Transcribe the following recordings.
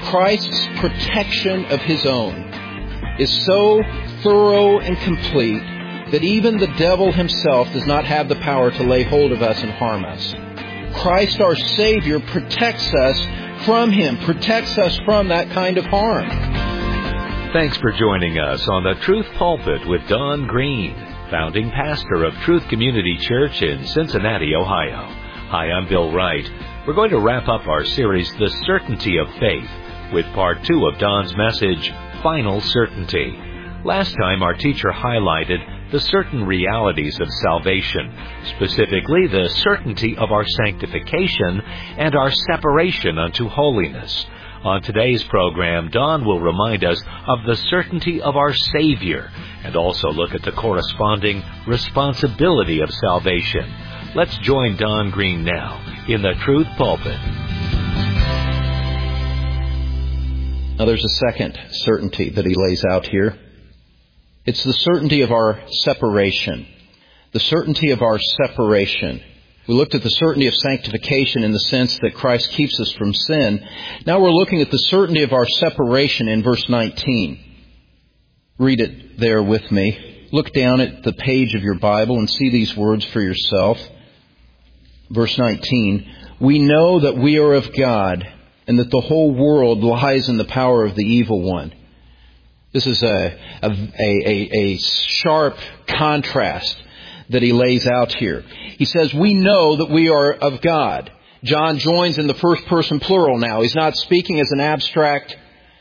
Christ's protection of His own is so thorough and complete that even the devil himself does not have the power to lay hold of us and harm us. Christ our Savior protects us from Him, protects us from that kind of harm. Thanks for joining us on the Truth Pulpit with Don Green, founding pastor of Truth Community Church in Cincinnati, Ohio. Hi, I'm Bill Wright. We're going to wrap up our series, The Certainty of Faith, with part 2 of Don's message, Final Certainty. Last time, our teacher highlighted the certain realities of salvation, specifically the certainty of our sanctification and our separation unto holiness. On today's program, Don will remind us of the certainty of our Savior and also look at the corresponding responsibility of salvation. Let's join Don Green now in the Truth Pulpit. Now there's a second certainty that he lays out here. It's the certainty of our separation. The certainty of our separation. We looked at the certainty of sanctification in the sense that Christ keeps us from sin. Now we're looking at the certainty of our separation in verse 19. Read it there with me. Look down at the page of your Bible and see these words for yourself. Verse 19. We know that we are of God and that the whole world lies in the power of the evil one. This is a sharp contrast that he lays out here. He says, we know that we are of God. John joins in the first person plural now. He's not speaking as an abstract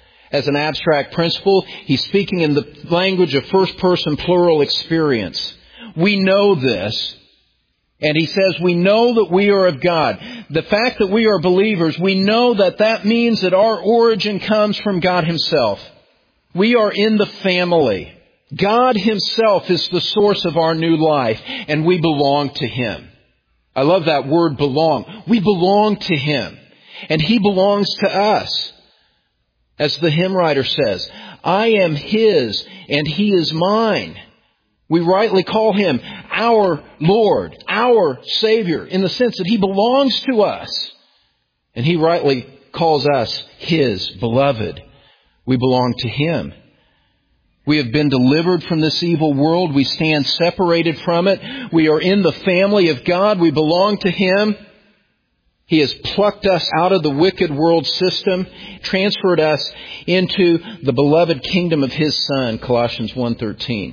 principle. He's speaking in the language of first person plural experience. We know this. And he says, we know that we are of God. The fact that we are believers, we know that means that our origin comes from God Himself. We are in the family. God Himself is the source of our new life, and we belong to Him. I love that word, belong. We belong to Him, and He belongs to us. As the hymn writer says, I am His, and He is mine. We rightly call Him our Lord, our Savior, in the sense that He belongs to us. And He rightly calls us His beloved. We belong to Him. We have been delivered from this evil world. We stand separated from it. We are in the family of God. We belong to Him. He has plucked us out of the wicked world system, transferred us into the beloved kingdom of His Son, Colossians 1:13.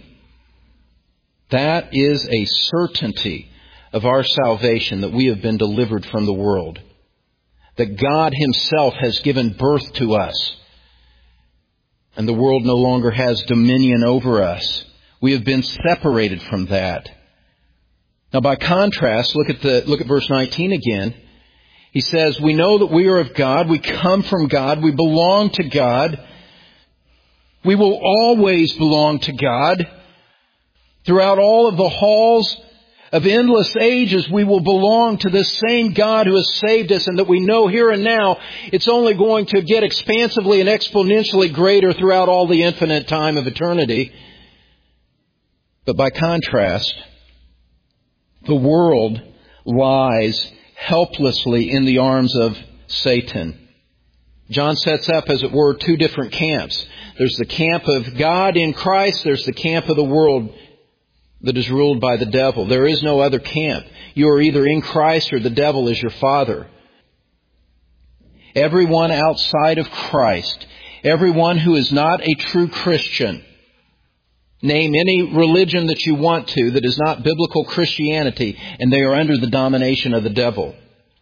That is a certainty of our salvation, that we have been delivered from the world. That God Himself has given birth to us. And the world no longer has dominion over us. We have been separated from that. Now by contrast, look at verse 19 again. He says, we know that we are of God. We come from God. We belong to God. We will always belong to God. Throughout all of the halls of endless ages, we will belong to this same God who has saved us, and that we know here and now it's only going to get expansively and exponentially greater throughout all the infinite time of eternity. But by contrast, the world lies helplessly in the arms of Satan. John sets up, as it were, two different camps. There's the camp of God in Christ. There's the camp of the world that is ruled by the devil. There is no other camp. You are either in Christ or the devil is your father. Everyone outside of Christ, everyone who is not a true Christian, name any religion that you want to that is not biblical Christianity, and they are under the domination of the devil.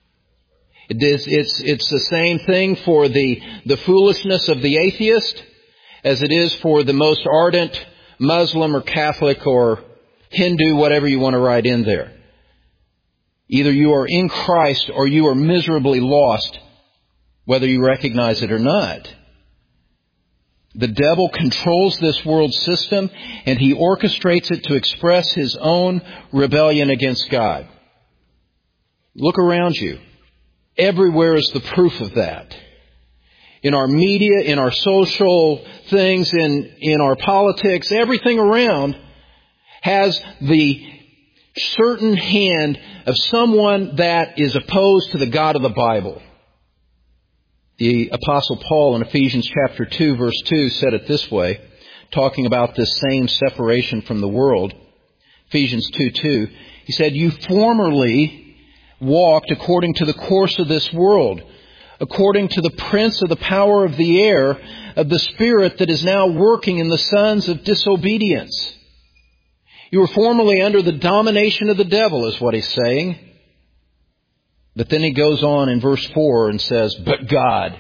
It's the same thing for the foolishness of the atheist as it is for the most ardent Muslim or Catholic or Hindu, whatever you want to write in there. Either you are in Christ or you are miserably lost, whether you recognize it or not. The devil controls this world system, and he orchestrates it to express his own rebellion against God. Look around you. Everywhere is the proof of that. In our media, in our social things, in our politics, everything around has the certain hand of someone that is opposed to the God of the Bible. The Apostle Paul in Ephesians chapter 2, verse 2 said it this way, talking about this same separation from the world. Ephesians 2:2, he said, "You formerly walked according to the course of this world, according to the prince of the power of the air, of the spirit that is now working in the sons of disobedience." You were formerly under the domination of the devil, is what he's saying. But then he goes on in verse 4 and says, But God,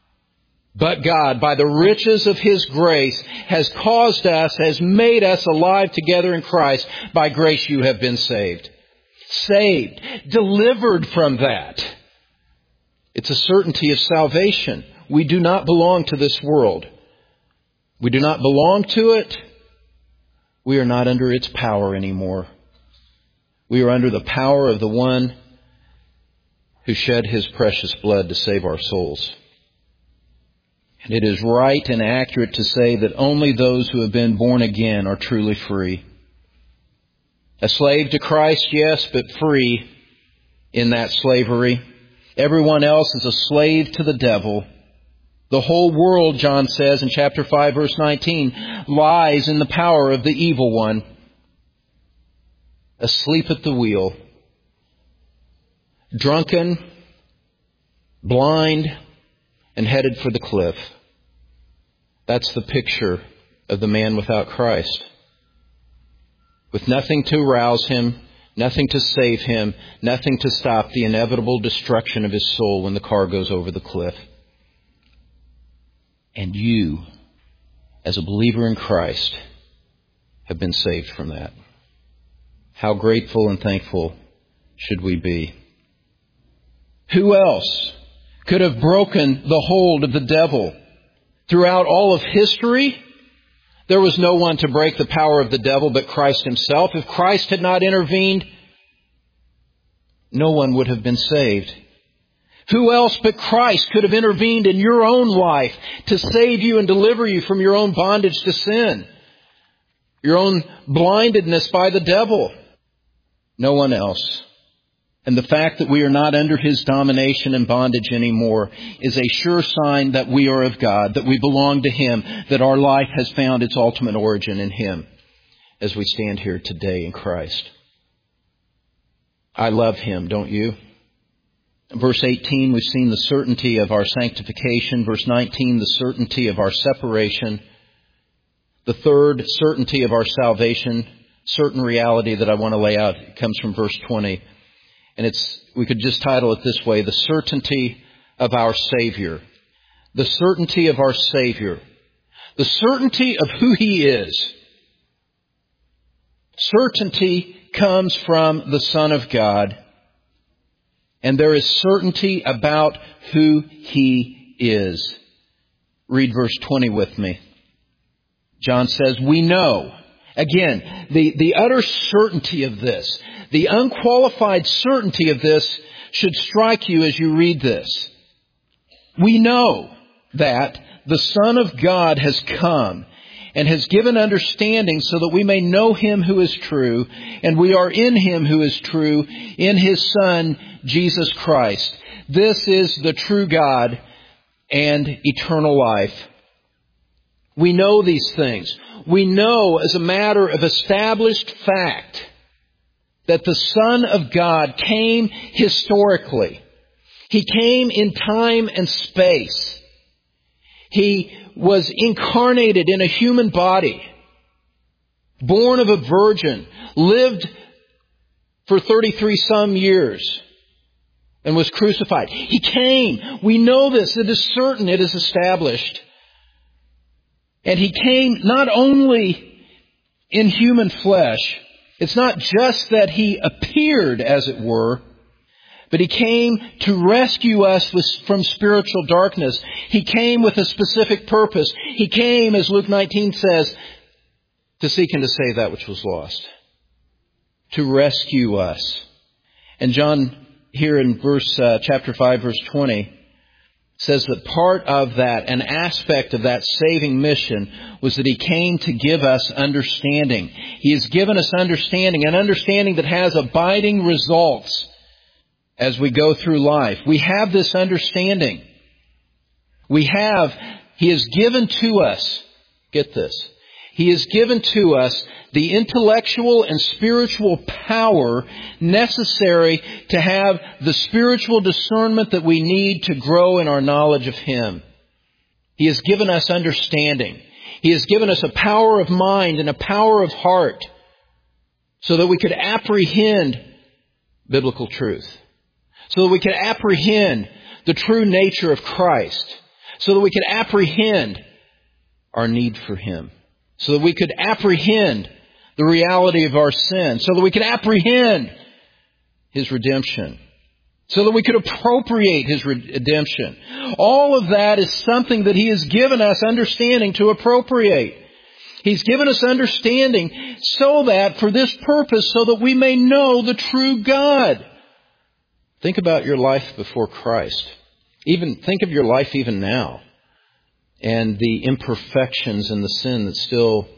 by the riches of His grace, has caused us, has made us alive together in Christ. By grace you have been saved. Saved, delivered from that. It's a certainty of salvation. We do not belong to this world. We do not belong to it. We are not under its power anymore. We are under the power of the one who shed His precious blood to save our souls. And it is right and accurate to say that only those who have been born again are truly free. A slave to Christ, yes, but free in that slavery. Everyone else is a slave to the devil. The whole world, John says in chapter 5, verse 19, lies in the power of the evil one. Asleep at the wheel. Drunken, blind, and headed for the cliff. That's the picture of the man without Christ. With nothing to rouse him, nothing to save him, nothing to stop the inevitable destruction of his soul when the car goes over the cliff. And you, as a believer in Christ, have been saved from that. How grateful and thankful should we be? Who else could have broken the hold of the devil? Throughout all of history, there was no one to break the power of the devil but Christ Himself. If Christ had not intervened, no one would have been saved. Who else but Christ could have intervened in your own life to save you and deliver you from your own bondage to sin? Your own blindedness by the devil? No one else. And the fact that we are not under His domination and bondage anymore is a sure sign that we are of God, that we belong to Him, that our life has found its ultimate origin in Him as we stand here today in Christ. I love Him, don't you? In verse 18, we've seen the certainty of our sanctification. Verse 19, the certainty of our separation. The third certainty of our salvation, certain reality that I want to lay out, comes from verse 20. And we could just title it this way, the certainty of our Savior. The certainty of our Savior. The certainty of who He is. Certainty comes from the Son of God. And there is certainty about who He is. Read verse 20 with me. John says, we know. Again, the utter certainty of this, the unqualified certainty of this should strike you as you read this. We know that the Son of God has come and has given understanding so that we may know Him who is true, and we are in Him who is true, in His Son, Jesus Christ. This is the true God and eternal life. We know these things. We know as a matter of established fact that the Son of God came historically. He came in time and space. He was incarnated in a human body, born of a virgin, lived for 33 some years, and was crucified. He came. We know this. It is certain. It is established. And He came not only in human flesh. It's not just that He appeared, as it were, but He came to rescue us from spiritual darkness. He came with a specific purpose. He came, as Luke 19 says, to seek and to save that which was lost. To rescue us. And John, here in chapter 5, verse 20, says that part of that, an aspect of that saving mission, was that He came to give us understanding. He has given us understanding, an understanding that has abiding results as we go through life. We have this understanding. He has given to us, get this, He has given to us the intellectual and spiritual power necessary to have the spiritual discernment that we need to grow in our knowledge of Him. He has given us understanding. He has given us a power of mind and a power of heart so that we could apprehend biblical truth. So that we could apprehend the true nature of Christ. So that we could apprehend our need for Him. So that we could apprehend the reality of our sin. So that we could apprehend His redemption. So that we could appropriate His redemption. All of that is something that He has given us understanding to appropriate. He's given us understanding so that, for this purpose, so that we may know the true God. Think about your life before Christ. Even think of your life even now. And the imperfections and the sin that still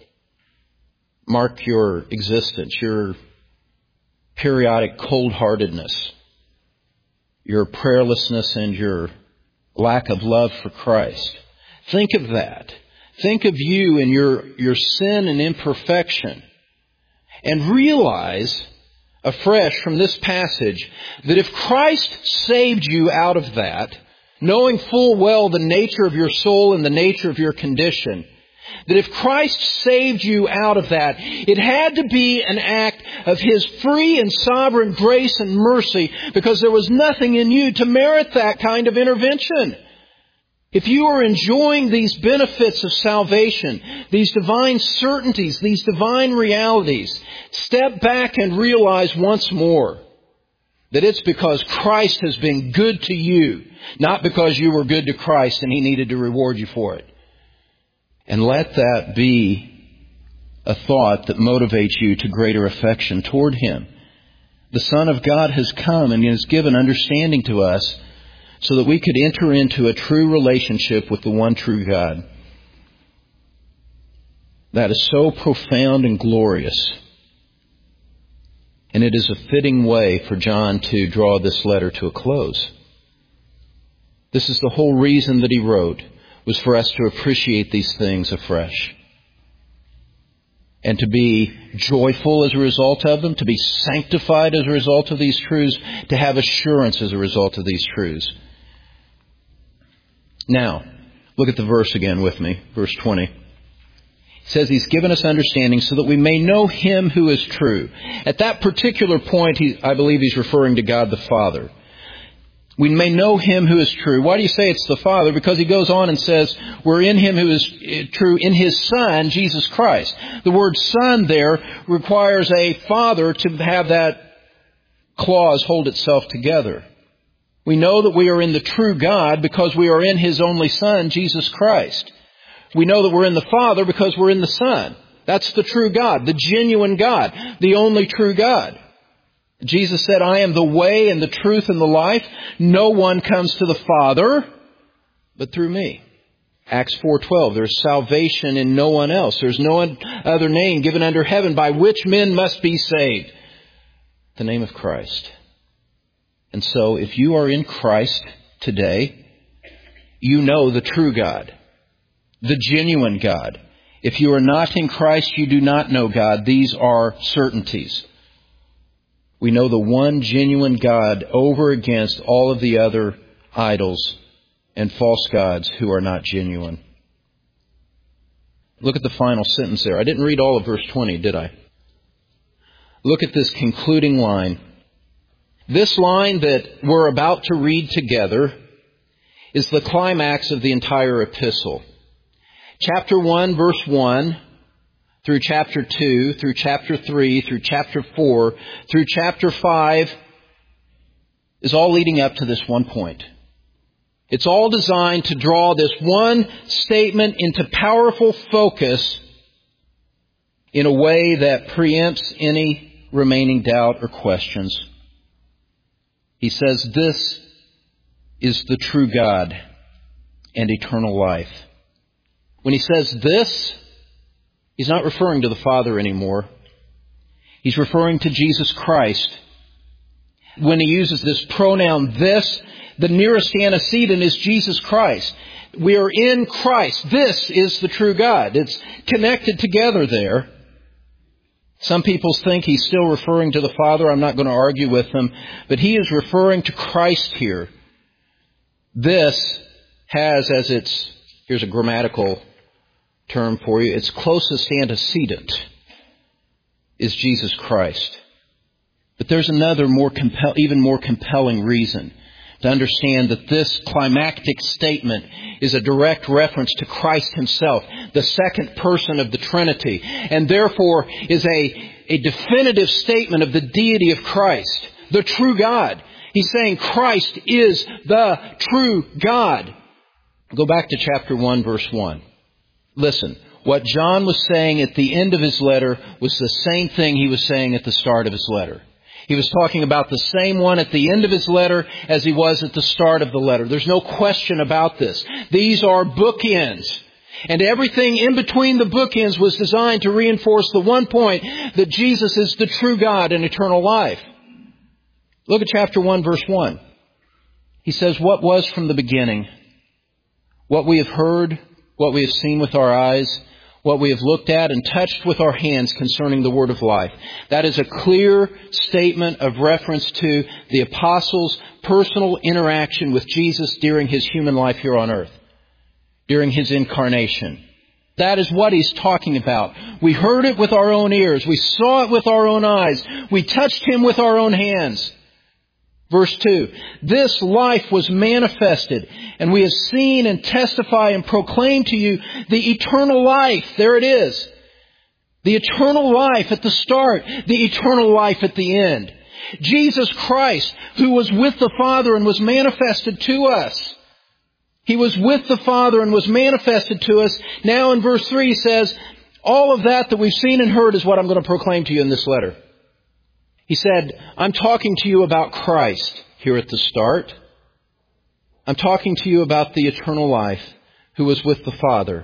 mark your existence. Your periodic cold-heartedness. Your prayerlessness and your lack of love for Christ. Think of that. Think of you and your sin and imperfection. And realize afresh from this passage that if Christ saved you out of that, knowing full well the nature of your soul and the nature of your condition, that if Christ saved you out of that, it had to be an act of His free and sovereign grace and mercy, because there was nothing in you to merit that kind of intervention. If you are enjoying these benefits of salvation, these divine certainties, these divine realities, step back and realize once more that it's because Christ has been good to you, not because you were good to Christ and He needed to reward you for it. And let that be a thought that motivates you to greater affection toward Him. The Son of God has come and has given understanding to us so that we could enter into a true relationship with the one true God. That is so profound and glorious. And it is a fitting way for John to draw this letter to a close. This is the whole reason that he wrote, was for us to appreciate these things afresh. And to be joyful as a result of them, to be sanctified as a result of these truths, to have assurance as a result of these truths. Now, look at the verse again with me, verse 20. It says He's given us understanding so that we may know Him who is true. At that particular point, I believe He's referring to God the Father. We may know Him who is true. Why do you say it's the Father? Because He goes on and says we're in Him who is true, in His Son, Jesus Christ. The word Son there requires a father to have that clause hold itself together. We know that we are in the true God because we are in His only Son, Jesus Christ. We know that we're in the Father because we're in the Son. That's the true God, the genuine God, the only true God. Jesus said, I am the way and the truth and the life. No one comes to the Father but through me. Acts 4:12, there's salvation in no one else. There's no other name given under heaven by which men must be saved. The name of Christ. And so if you are in Christ today, you know the true God, the genuine God. If you are not in Christ, you do not know God. These are certainties. We know the one genuine God over against all of the other idols and false gods who are not genuine. Look at the final sentence there. I didn't read all of verse 20, did I? Look at this concluding line. This line that we're about to read together is the climax of the entire epistle. Chapter 1, verse 1, through chapter 2, through chapter 3, through chapter 4, through chapter 5 is all leading up to this one point. It's all designed to draw this one statement into powerful focus in a way that preempts any remaining doubt or questions. He says, this is the true God and eternal life. When he says this, he's not referring to the Father anymore. He's referring to Jesus Christ. When he uses this pronoun this, the nearest antecedent is Jesus Christ. We are in Christ. This is the true God. It's connected together there. Some people think he's still referring to the Father. I'm not going to argue with them. But he is referring to Christ here. This has as its, here's a grammatical term for you, its closest antecedent is Jesus Christ. But there's another even more compelling reason to understand that this climactic statement is a direct reference to Christ himself, the second person of the Trinity, and therefore is a definitive statement of the deity of Christ, the true God. He's saying Christ is the true God. Go back to chapter 1, verse 1. Listen, what John was saying at the end of his letter was the same thing he was saying at the start of his letter. He was talking about the same one at the end of his letter as he was at the start of the letter. There's no question about this. These are bookends. And everything in between the bookends was designed to reinforce the one point that Jesus is the true God and eternal life. Look at chapter 1, verse 1. He says, what was from the beginning, what we have heard, what we have seen with our eyes, what we have looked at and touched with our hands concerning the word of life. That is a clear statement of reference to the apostles' personal interaction with Jesus during his human life here on earth, during his incarnation. That is what he's talking about. We heard it with our own ears. We saw it with our own eyes. We touched him with our own hands. Verse 2, this life was manifested, and we have seen and testify and proclaim to you the eternal life. There it is. The eternal life at the start, the eternal life at the end. Jesus Christ, who was with the Father and was manifested to us. He was with the Father and was manifested to us. Now in verse 3 he says, all of that we've seen and heard is what I'm going to proclaim to you in this letter. He said, I'm talking to you about Christ here at the start. I'm talking to you about the eternal life who was with the Father.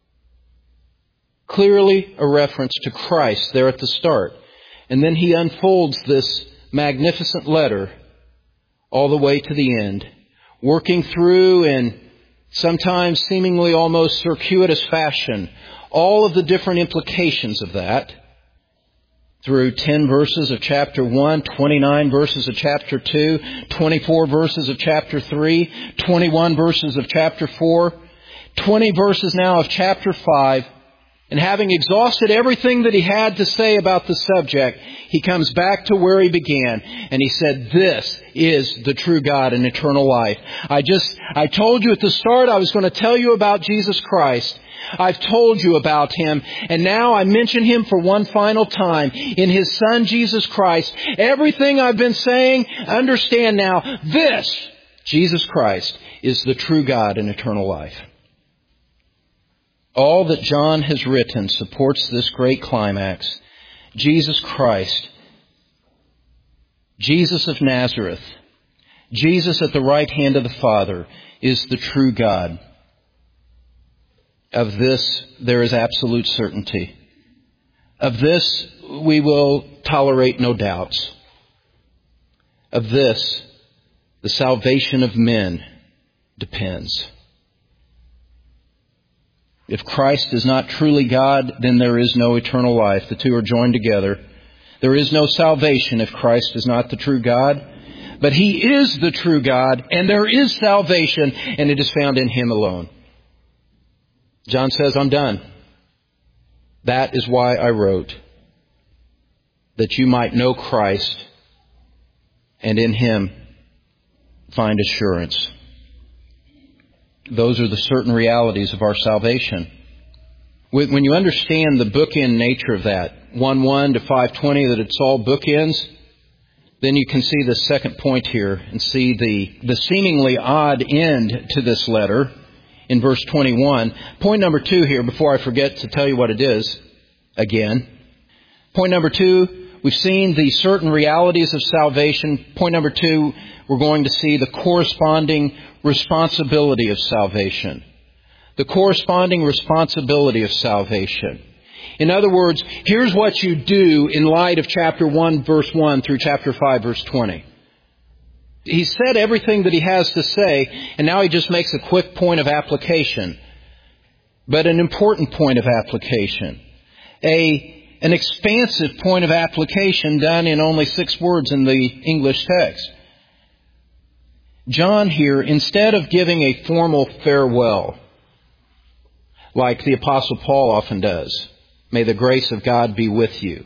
Clearly a reference to Christ there at the start. And then he unfolds this magnificent letter all the way to the end, working through in sometimes seemingly almost circuitous fashion all of the different implications of that. Through 10 verses of chapter 1, 29 verses of chapter 2, 24 verses of chapter 3, 21 verses of chapter 4, 20 verses now of chapter 5. And having exhausted everything that he had to say about the subject, he comes back to where he began. And he said, this is the true God and eternal life. I told you at the start I was going to tell you about Jesus Christ. I've told you about him, and now I mention him for one final time in his Son, Jesus Christ. Everything I've been saying, understand now, this, Jesus Christ, is the true God and eternal life. All that John has written supports this great climax. Jesus Christ, Jesus of Nazareth, Jesus at the right hand of the Father, is the true God. Of this, there is absolute certainty. Of this, we will tolerate no doubts. Of this, the salvation of men depends. If Christ is not truly God, then there is no eternal life. The two are joined together. There is no salvation if Christ is not the true God. But he is the true God, and there is salvation, and it is found in him alone. John says, I'm done. That is why I wrote, that you might know Christ and in him find assurance. Those are the certain realities of our salvation. When you understand the bookend nature of that, 1:1 to 5:20, that it's all bookends, then you can see the second point here and see the seemingly odd end to this letter in verse 21. Point number 2 here, before I forget to tell you what it is again. Point number 2, we've seen the certain realities of salvation. Point number 2, we're going to see the corresponding responsibility of salvation. The corresponding responsibility of salvation. In other words, here's what you do in light of chapter 1, verse 1 through chapter 5, verse 20. He said everything that he has to say, and now he just makes a quick point of application. But an important point of application. An expansive point of application done in only 6 words in the English text. John here, instead of giving a formal farewell, like the Apostle Paul often does, may the grace of God be with you.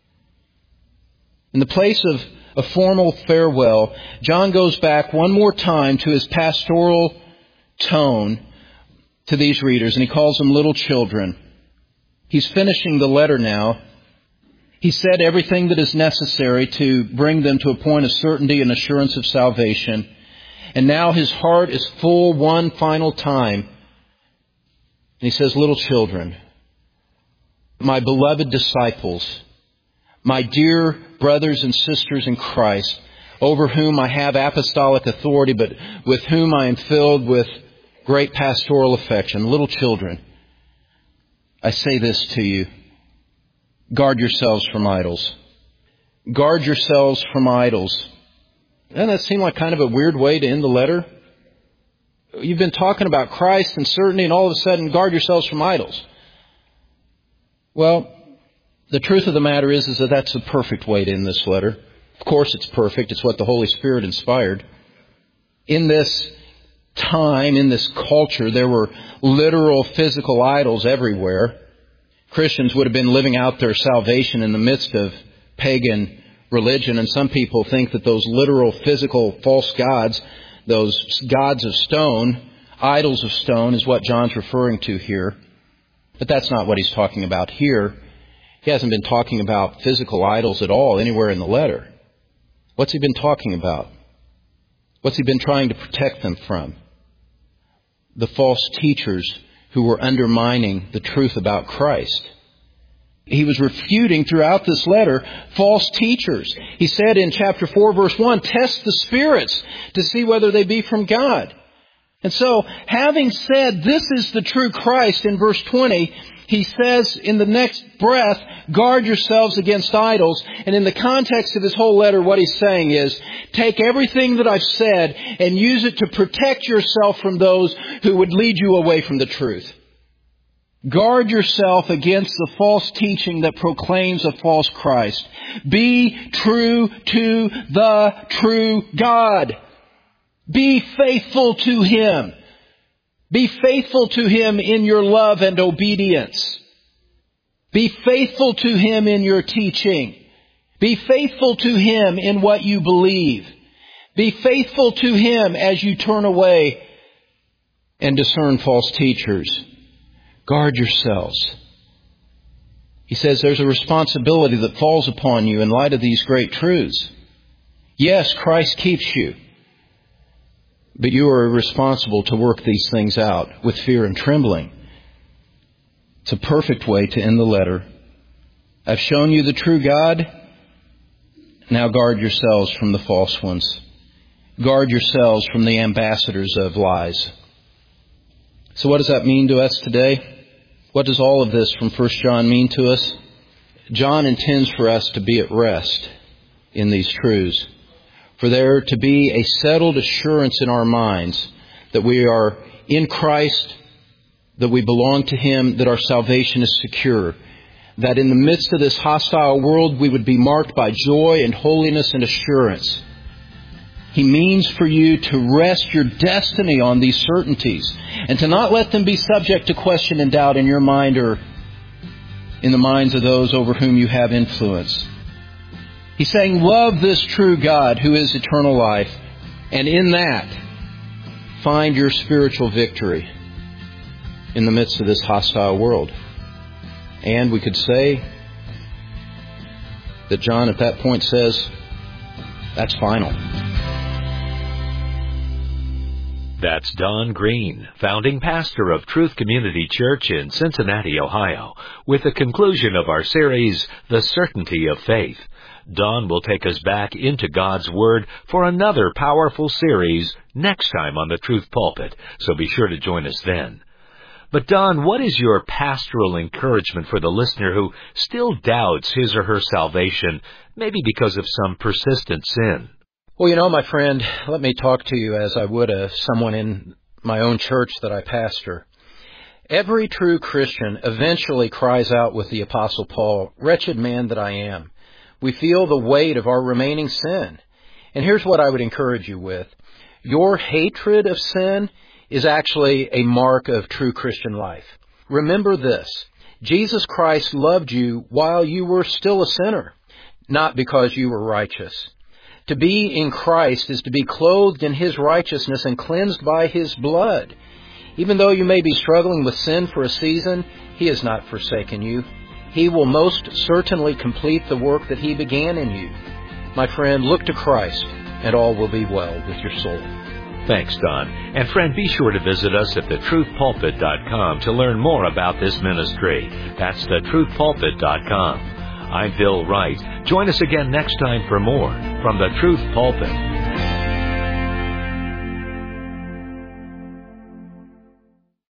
In the place of a formal farewell, John goes back one more time to his pastoral tone to these readers, and he calls them little children. He's finishing the letter now. He said everything that is necessary to bring them to a point of certainty and assurance of salvation. And now his heart is full one final time. And he says, little children, my beloved disciples, my dear brothers and sisters in Christ, over whom I have apostolic authority, but with whom I am filled with great pastoral affection, little children, I say this to you. Guard yourselves from idols. Guard yourselves from idols. Doesn't that seem like kind of a weird way to end the letter? You've been talking about Christ and certainty, and all of a sudden, guard yourselves from idols. Well, the truth of the matter is that that's the perfect way to end this letter. Of course it's perfect. It's what the Holy Spirit inspired. In this time, in this culture, there were literal physical idols everywhere. Christians would have been living out their salvation in the midst of pagan religion, and some people think that those literal physical false gods, those gods of stone, idols of stone, is what John's referring to here. But that's not what he's talking about here. He hasn't been talking about physical idols at all anywhere in the letter. What's he been talking about? What's he been trying to protect them from? The false teachers who were undermining the truth about Christ. He was refuting throughout this letter false teachers. He said in chapter 4, verse 1, test the spirits to see whether they be from God. And so, having said this is the true Christ in verse 20, he says in the next breath, guard yourselves against idols. And in the context of his whole letter, what he's saying is, take everything that I've said and use it to protect yourself from those who would lead you away from the truth. Guard yourself against the false teaching that proclaims a false Christ. Be true to the true God. Be faithful to Him. Be faithful to Him in your love and obedience. Be faithful to Him in your teaching. Be faithful to Him in what you believe. Be faithful to Him as you turn away and discern false teachers. Guard yourselves. He says there's a responsibility that falls upon you in light of these great truths. Yes, Christ keeps you. But you are responsible to work these things out with fear and trembling. It's a perfect way to end the letter. I've shown you the true God. Now guard yourselves from the false ones. Guard yourselves from the ambassadors of lies. So what does that mean to us today? What does all of this from 1 John mean to us? John intends for us to be at rest in these truths. For there to be a settled assurance in our minds that we are in Christ, that we belong to Him, that our salvation is secure. That in the midst of this hostile world we would be marked by joy and holiness and assurance. He means for you to rest your destiny on these certainties and to not let them be subject to question and doubt in your mind or in the minds of those over whom you have influence. He's saying, love this true God who is eternal life, and in that, find your spiritual victory in the midst of this hostile world. And we could say that John at that point says, that's final. That's Don Green, founding pastor of Truth Community Church in Cincinnati, Ohio, with the conclusion of our series, The Certainty of Faith. Don will take us back into God's Word for another powerful series next time on the Truth Pulpit, so be sure to join us then. But Don, what is your pastoral encouragement for the listener who still doubts his or her salvation, maybe because of some persistent sin? Well, my friend, let me talk to you as I would someone in my own church that I pastor. Every true Christian eventually cries out with the Apostle Paul, "Wretched man that I am." We feel the weight of our remaining sin. And here's what I would encourage you with. Your hatred of sin is actually a mark of true Christian life. Remember this. Jesus Christ loved you while you were still a sinner, not because you were righteous. To be in Christ is to be clothed in His righteousness and cleansed by His blood. Even though you may be struggling with sin for a season, He has not forsaken you. He will most certainly complete the work that He began in you. My friend, look to Christ, and all will be well with your soul. Thanks, Don. And friend, be sure to visit us at thetruthpulpit.com to learn more about this ministry. That's thetruthpulpit.com. I'm Bill Wright. Join us again next time for more from the Truth Pulpit.